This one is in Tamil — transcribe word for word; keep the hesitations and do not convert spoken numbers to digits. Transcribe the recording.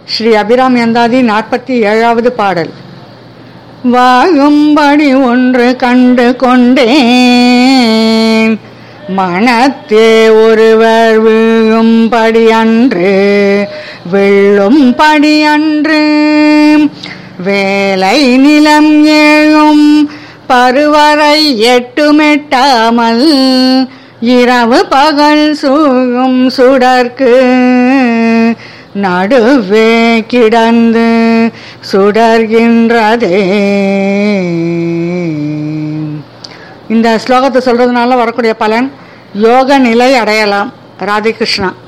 ஸ்ரீ அபிராமி அந்தாதி நாற்பத்தி ஏழாவது பாடல். வாயும்படி ஒன்று கண்டு கொண்டேன், மனத்தே ஒருவர் விழும்படி அன்று விழும்படி அன்று, வேலை நிலம் ஏழும் பருவரை எட்டுமெட்டாமல் இரவு பகல் சூழும் சுடர்க்கு நடுவே கிடந்து சுடர்கின்றதே. இந்த ஸ்லோகத்தை சொல்றதுனால வரக்கூடிய பலன் யோக நிலை அடையலாம். ராதே கிருஷ்ணா.